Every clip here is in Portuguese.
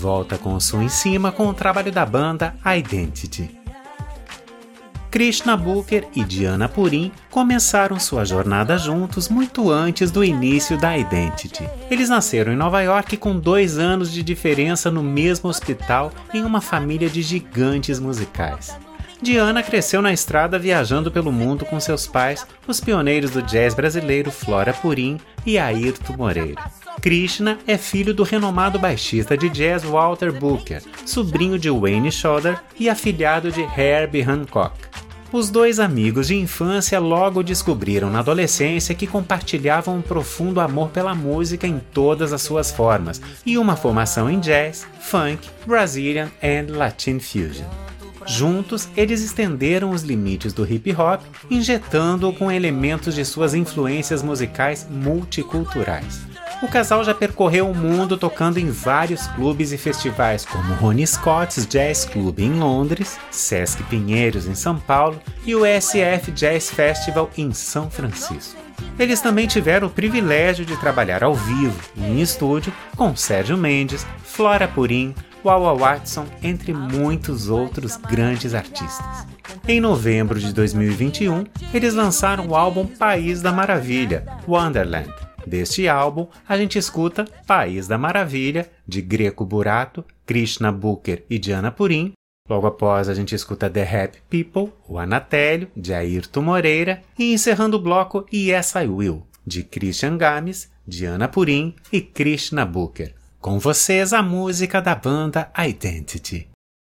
volta com o som em cima com o trabalho da banda Identity. Krishna Booker e Diana Purim começaram sua jornada juntos muito antes do início da Identity. Eles nasceram em Nova York com 2 anos de diferença no mesmo hospital em uma família de gigantes musicais. Diana cresceu na estrada viajando pelo mundo com seus pais, os pioneiros do jazz brasileiro Flora Purim e Airto Moreira. Krishna é filho do renomado baixista de jazz Walter Booker, sobrinho de Wayne Shorter e afilhado de Herbie Hancock. Os 2 amigos de infância logo descobriram na adolescência que compartilhavam um profundo amor pela música em todas as suas formas e uma formação em jazz, funk, Brazilian e Latin fusion. Juntos, eles estenderam os limites do hip hop, injetando-o com elementos de suas influências musicais multiculturais. O casal já percorreu o mundo tocando em vários clubes e festivais como Ronnie Scott's Jazz Club em Londres, Sesc Pinheiros em São Paulo e o SF Jazz Festival em São Francisco. Eles também tiveram o privilégio de trabalhar ao vivo e em estúdio com Sérgio Mendes, Flora Purim, Wawa Watson, entre muitos outros grandes artistas. Em novembro de 2021, eles lançaram o álbum País da Maravilha, Wonderland. Deste álbum, a gente escuta País da Maravilha, de Greco Burato, Krishna Booker e Diana Purim. Logo após, a gente escuta The Happy People, o Anatélio, de Airto Moreira. E encerrando o bloco Yes I Will, de Christian Games, Diana Purim e Krishna Booker. Com vocês, a música da banda Identity.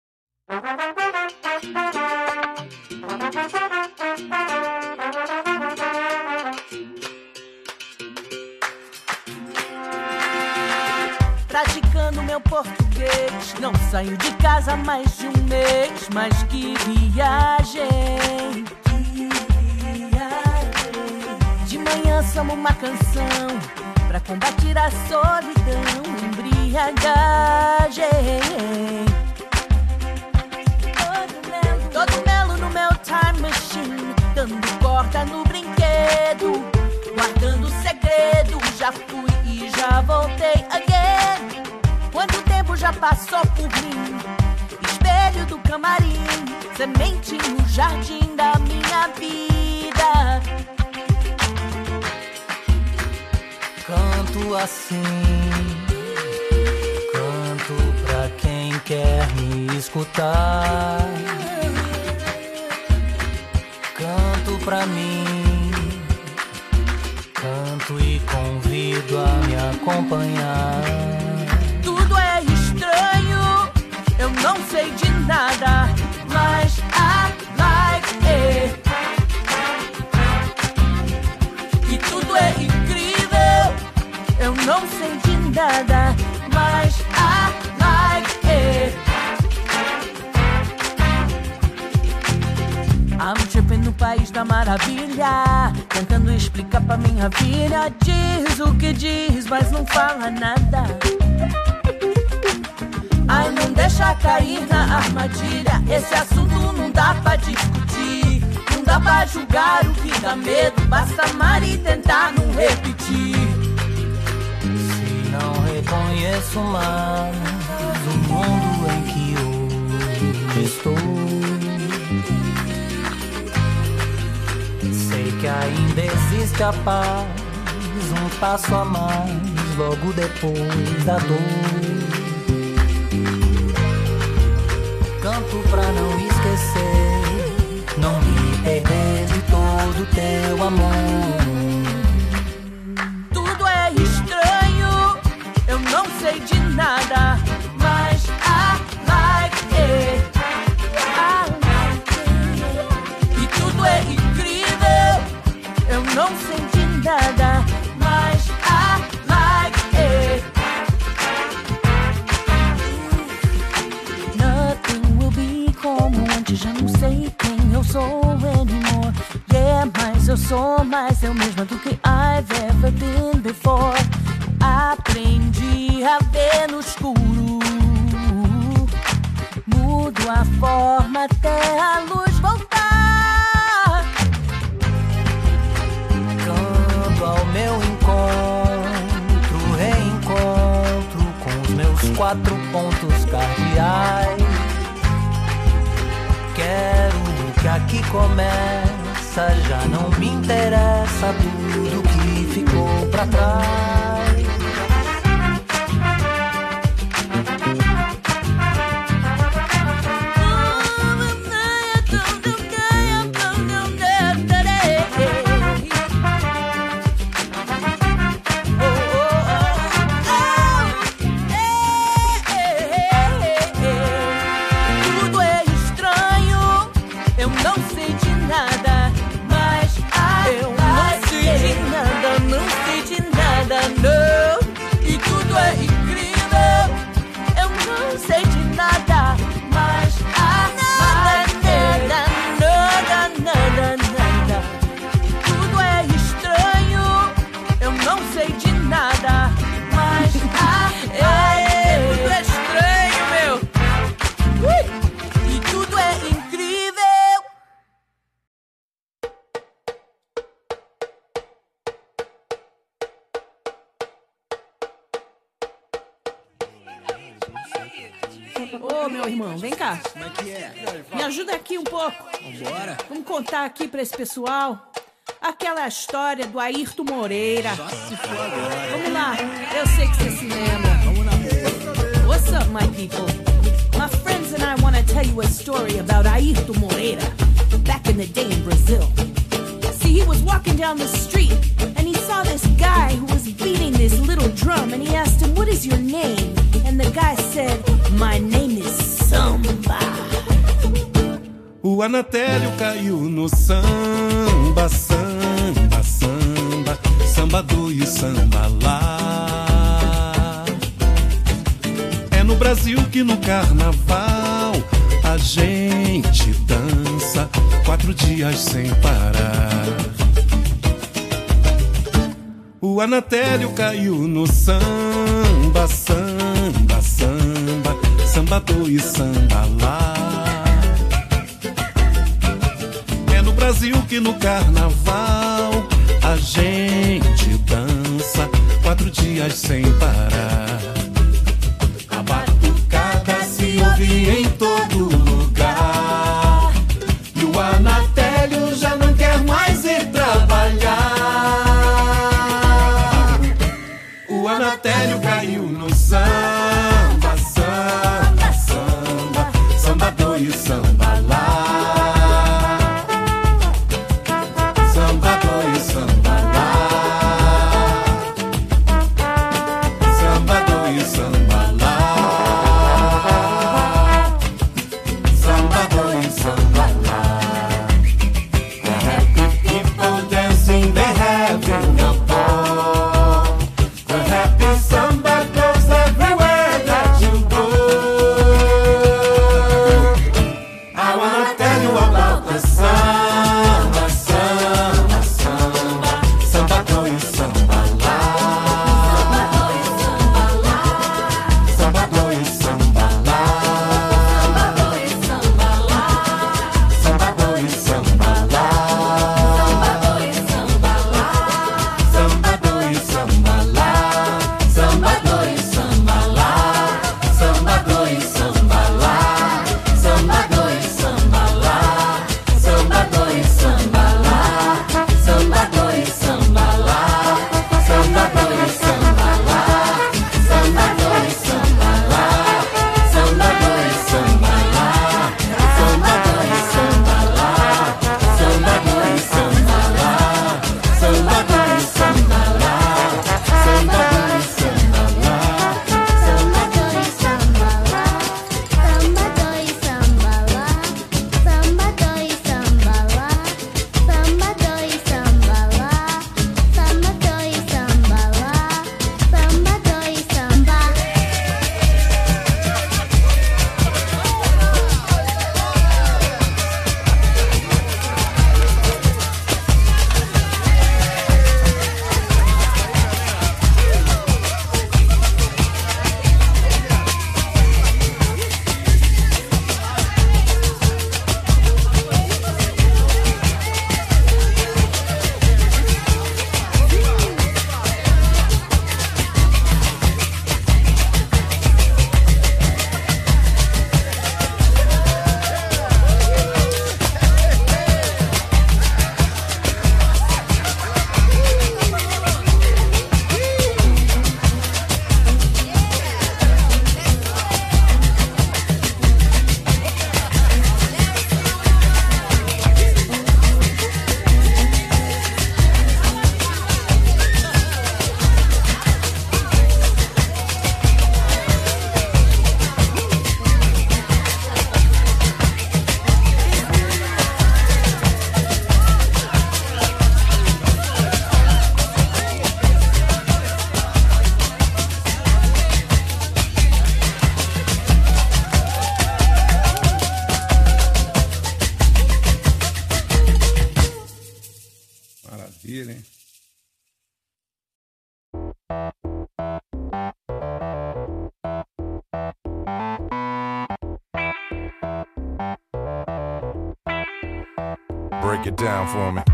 Praticando meu português, não saio de casa há mais de um mês, mas que viagem, De manhã somo uma canção pra combater a solidão, embriagagem. Todo melo no meu time machine, dando corda no brinquedo, guardando segredo, já fui e já voltei again. Quanto tempo já passou por mim? Espelho do camarim, semente no jardim da minha vida. Canto assim, canto pra quem quer me escutar. Canto pra mim, canto e convido a me acompanhar. Tudo é estranho, eu não sei de nada, mas I like it. E tudo é incrível, eu não sei de nada, mas I like it. I'm tripping no país da maravilha, tentando explicar pra minha filha. Diz o que diz, mas não fala nada. Ai, não deixa cair na armadilha, esse assunto não dá pra discutir. Não dá pra julgar o que dá medo, basta amar e tentar não repetir. Se não reconheço mais o mundo em que hoje estou, sei que ainda existe a paz, um passo a mais, logo depois da dor. Canto pra não esquecer, não me perder de todo teu amor. Tudo é estranho, eu não sei de nada, mas I like it. I like it. E tudo é incrível, eu não sei de nada, mas I like it. Nothing will be como antes, já não sei quem eu sou anymore. Yeah, mas eu sou mais eu mesma do que I've ever been before. Aprendi a ver no escuro, mudo a forma até a luz voltar. Canto ao meu encontro, reencontro com os meus 4 pontos. pontos cardeais. Quero que aqui começa, já não me interessa tudo que ficou pra trás. Ô, meu irmão, vem cá. Como é que é? Me ajuda aqui um pouco. Vambora. Vamos contar aqui pra esse pessoal aquela história do Ayrton Moreira. Só se for agora. Vamos lá, eu sei que você se lembra. Vamos na boa. What's up, my people? My friends and I want to tell you a story about Ayrton Moreira, back in the day in Brazil. See, he was walking down the street, and he saw this guy who was beating this little drum, and he asked him, "What is your name?" And the guy said, "My name is Samba." O Anatélio caiu no samba, samba, samba, samba do e samba lá. É no Brasil que no carnaval a gente dança 4 dias sem parar. O Anatélio caiu no samba, samba, samba, samba do e samba lá. É no Brasil que no carnaval a gente dança 4 dias sem parar. A batucada se ouve em todo lugar e o Anatélio já não quer mais ir trabalhar. O Anatélio caiu no samba, samba, samba, samba do e samba lá. Samba do e samba lá. Samba do e get it. Break it down for me.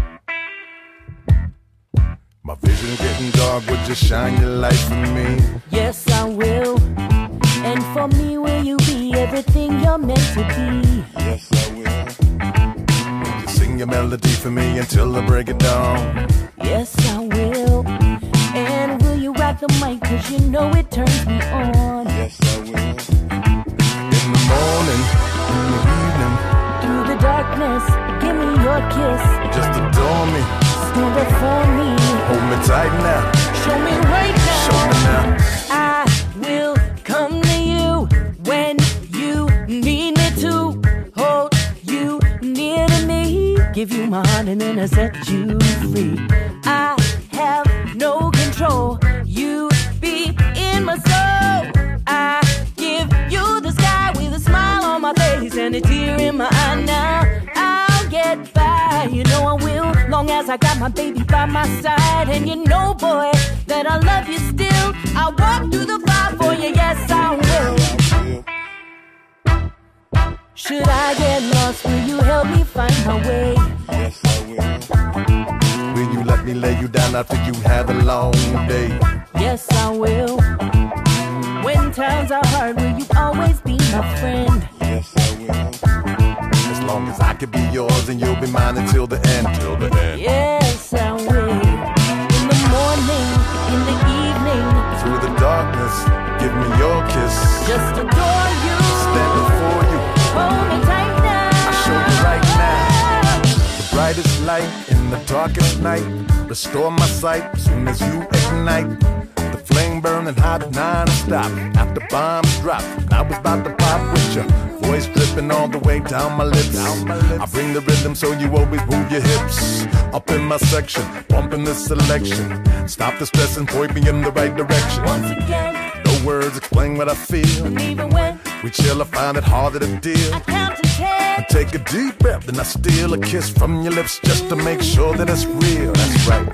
My vision getting dark, would you shine your light for me? Yes, I will. And for me, will you be everything you're meant to be? Yes, I will. Will you sing your melody for me until I break it down? Yes, I will. And will you rock the mic, 'cause you know it turns me on? Yes, I will. In the morning, in the evening, Through the darkness, give me your kiss. just adore me. Stand up for me. Hold me tight now. Show me right now. Show me now. I will come to you when you need me to. Hold you near to me. Give you my heart and then I set you free. I have no control. You be in my soul. I give you the sky with a smile on my face and a tear in my eye now. I'll get by, you know I will, long as I got my baby by my side. And you know, boy, that I love you still. I'll walk through the fire for you, yes I will. Should I get lost, will you help me find my way? Yes, I will. Will you let me lay you down after you had a long day? Yes I will. When times are hard, will you always be my friend? Yes, I will. As long as I can be yours and you'll be mine until the end. Till the end. Yes I will. In the morning, in the evening, Through the darkness, give me your kiss. just adore you. Stand before you, Hold me tight now. I show you right now. The brightest light in the darkest night. Restore my sight as soon as you ignite. The flame burning hot, non-stop. After bombs drop, I was about to pop with your voice dripping all the way down my lips. I bring the rhythm so you always move your hips. Up in my section, bumping this selection. Stop the stress and point me in the right direction. Once again, No words explain what I feel. and even when We chill, I find it harder to deal. I count to 10, Take a deep breath, then I steal a kiss from your lips just to make sure that it's real. That's right.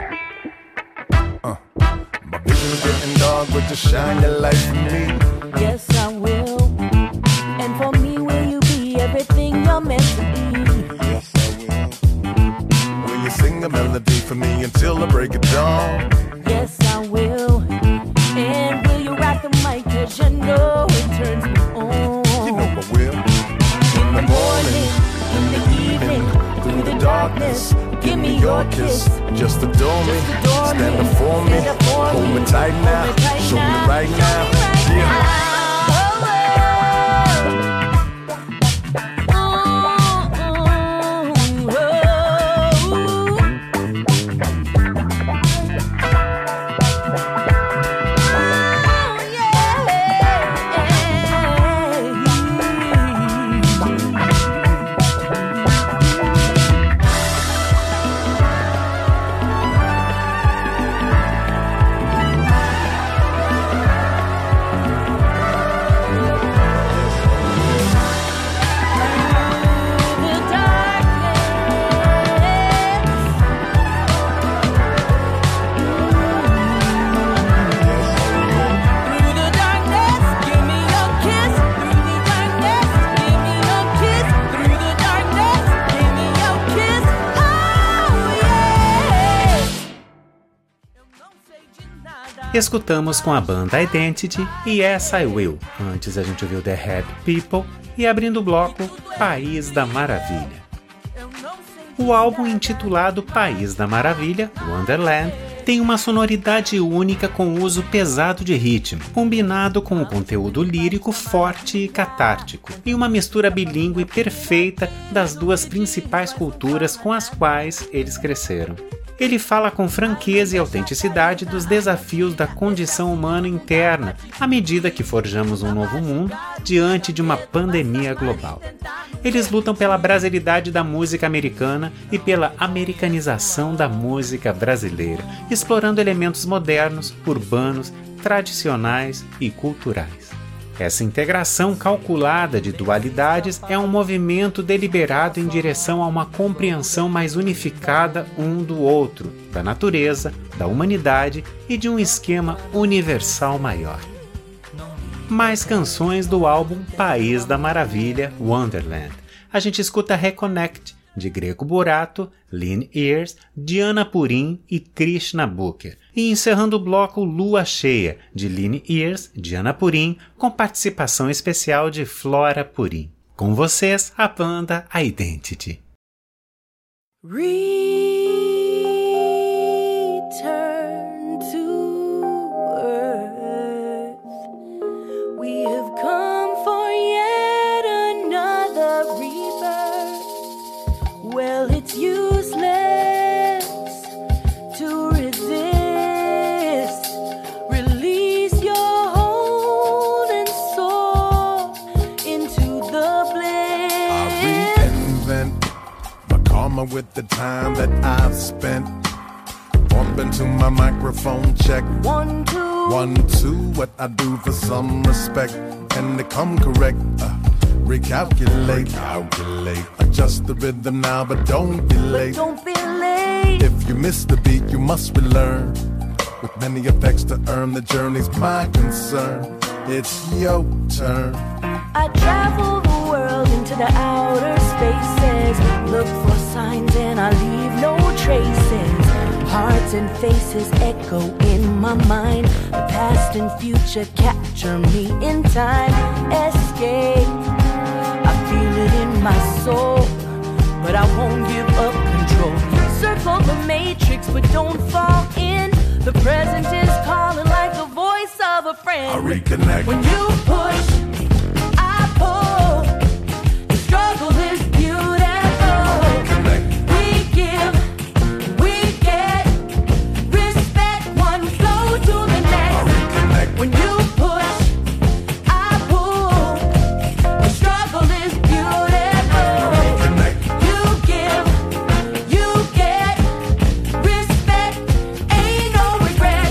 My vision's getting dark, would you shine your light for me? yes I will. And for me, will you be everything you're meant to be? Yes, I will. Will you sing a melody for me until I break it down? Yes I will. And will you rock the mic, 'cause you know it turns me on? You know I will. In the morning, in the evening, through the darkness, give me your kiss. Just adore me, Just adore stand me. before me, Stand up for hold me me. tight now, Hold me tight show me now. right Show now. me right Yeah. Escutamos com a banda Identity e Yes I Will. Antes a gente ouviu The Happy People e abrindo o bloco País da Maravilha. O álbum intitulado País da Maravilha, Wonderland, tem uma sonoridade única com uso pesado de ritmo, combinado com um conteúdo lírico forte e catártico, e uma mistura bilíngue perfeita das duas principais culturas com as quais eles cresceram. Ele fala com franqueza e autenticidade dos desafios da condição humana interna à medida que forjamos um novo mundo diante de uma pandemia global. Eles lutam pela brasilidade da música americana e pela americanização da música brasileira, explorando elementos modernos, urbanos, tradicionais e culturais. Essa integração calculada de dualidades é um movimento deliberado em direção a uma compreensão mais unificada um do outro, da natureza, da humanidade e de um esquema universal maior. Mais canções do álbum País da Maravilha, Wonderland. A gente escuta Reconnect, de Greco Burato, Lean Ears, Diana Purim e Krishna Booker. E encerrando o bloco Lua Cheia, de Lean Ears, Diana Purim, com participação especial de Flora Purim. Com vocês, a banda Identity. Return to earth. We have come for yet another rebirth. Well, it's useless to resist. Release your hold and soar into the bliss. I reinvent my karma with the time that I've spent. Bump into my microphone, check 1, 2. 1, 2. What I do for some respect, and to come correct. Recalculate, adjust the rhythm now, but don't be late. Don't be late. If you miss the beat, you must relearn. With many effects to earn, the journey's my concern. It's your turn. I travel the world into the outer spaces. Look for signs and I leave no traces. Hearts and faces echo in my mind. The past and future capture me in time. Escape, I feel it in my soul, but I won't give up control. Circle the matrix, but don't fall in. The present is calling like the voice of a friend. I reconnect. When you push, I pull. The struggle is beautiful. We give, we get. Respect, one flow to the next. When you push, I pull. The struggle is beautiful. You give, you get. Respect, ain't no regret.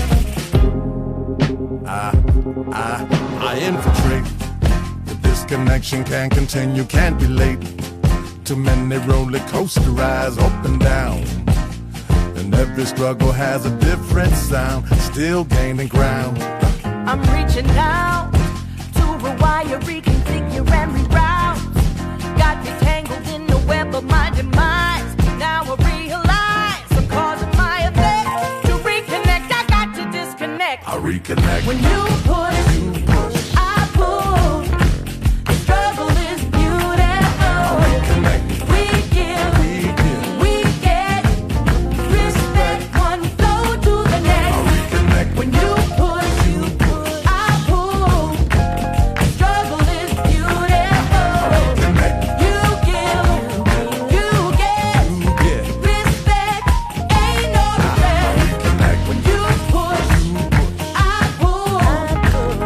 I infiltrate. The disconnection can't continue, can't be late. Too many roller coaster rides up and down. And every struggle has a different sound. Still gaining ground. I'm reaching out to rewire, reconfigure, and reroute. Got me tangled in the web of my demise. Now I realize I'm causing my effect. To reconnect, I got to disconnect. I reconnect. When you push, I pull. The struggle is beautiful. We give, we get. Respect, one flow to the next. When you push, I pull. The struggle is beautiful. You give, you get. Respect, ain't no regret. When you push, I pull.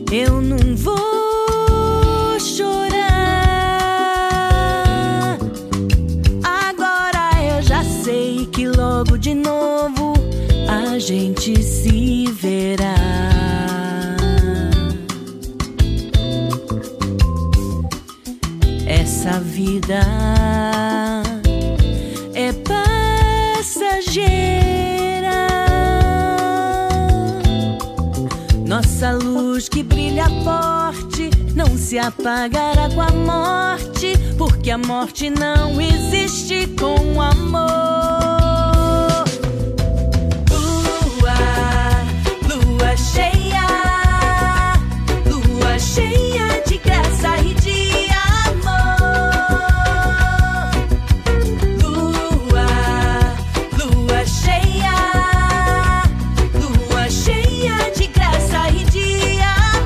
Eu não vou chorar. Agora eu já sei que logo de novo a gente se verá. Essa vida é passageira. Nossa luz que brilha forte não se apagará com a morte, porque a morte não existe com amor. Lua cheia, lua cheia de graça e de amor. Lua cheia, lua cheia de graça e de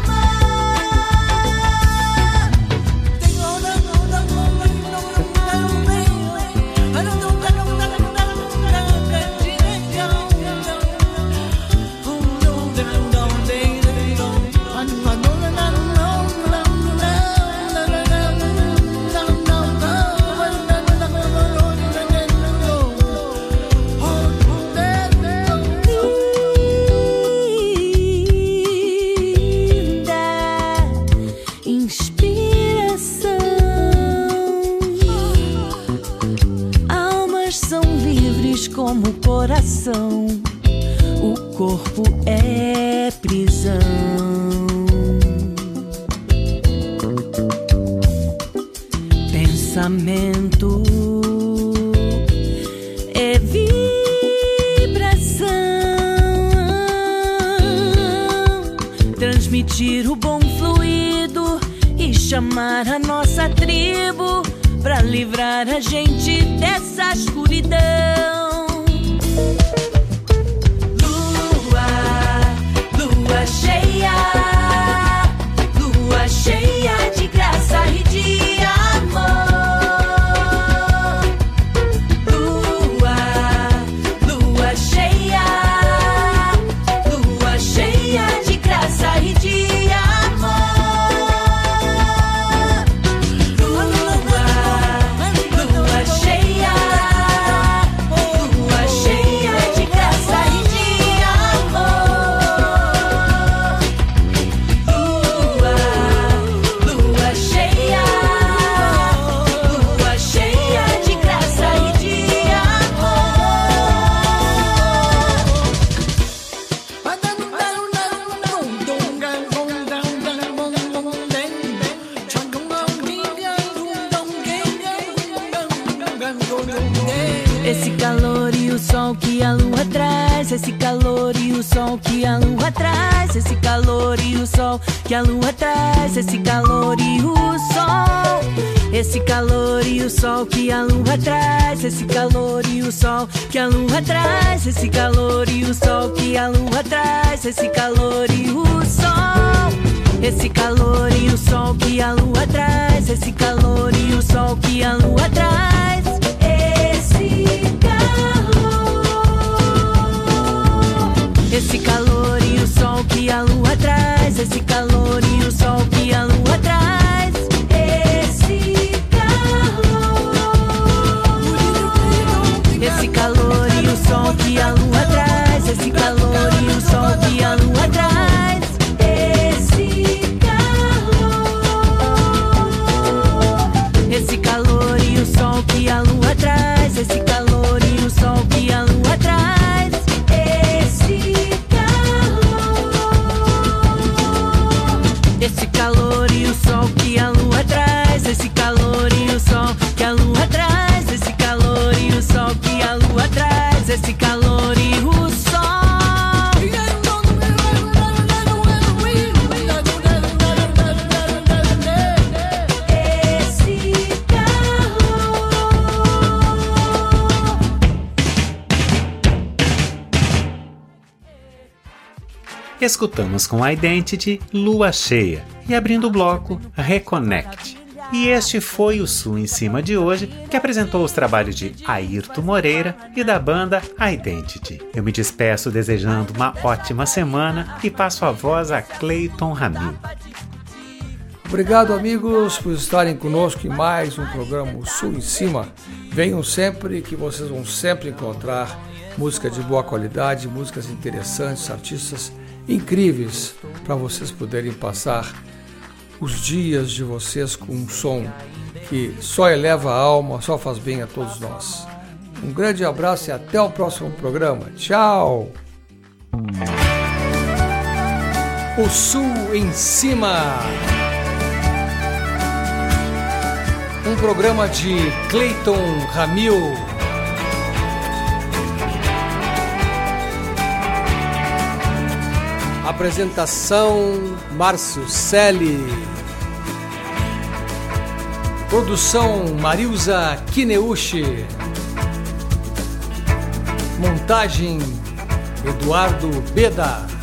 como o coração, o corpo é prisão. Pensamento é vibração. Transmitir o bom fluido e chamar a nossa tribo pra livrar a gente dessa escuridão. Lua cheia de graça e de amor. Lua cheia de graça e de amor. Lua cheia de graça e de amor. Lua cheia de graça e de esse calor e o sol que a lua traz, esse calor e o sol que a lua traz, esse calor e o sol que a lua traz, esse calor e o sol, esse calor e o sol que a lua traz, esse calor e o sol que a lua traz, esse calor e o sol que a lua traz, esse calor e o sol, esse calor e o sol que a lua traz, esse calor e o sol que a lua traz, esse calor e o sol que a lua traz, esse calor e o sol que a lua traz, esse calor e o sol que a lua traz, esse calor e o sol que a lua traz, esse calor e o sol que a lua traz, esse calor e o sol que a lua traz, esse calor e o sol que a lua traz, esse calor e o sol que a lua traz, esse calor e o sol que a lua traz, esse calor e o sol. Escutamos com Identity Lua Cheia e abrindo o bloco Reconnect, E este foi o Sul em Cima de hoje, que apresentou os trabalhos de Airto Moreira e da banda Identity. Eu me despeço desejando uma ótima semana e passo a voz a Cleiton Ramil. Obrigado, amigos, por estarem conosco em mais um programa O Sul em Cima. Venham sempre, que vocês vão sempre encontrar música de boa qualidade, músicas interessantes, artistas incríveis para vocês poderem passar os dias de vocês com um som que só eleva a alma, só faz bem a todos nós. Um grande abraço e até o próximo programa. Tchau! O Sul em Cima. Um programa de Cleiton Ramil. Apresentação Márcio Selle. Produção Marilza Kineuchi. Montagem Eduardo Beda.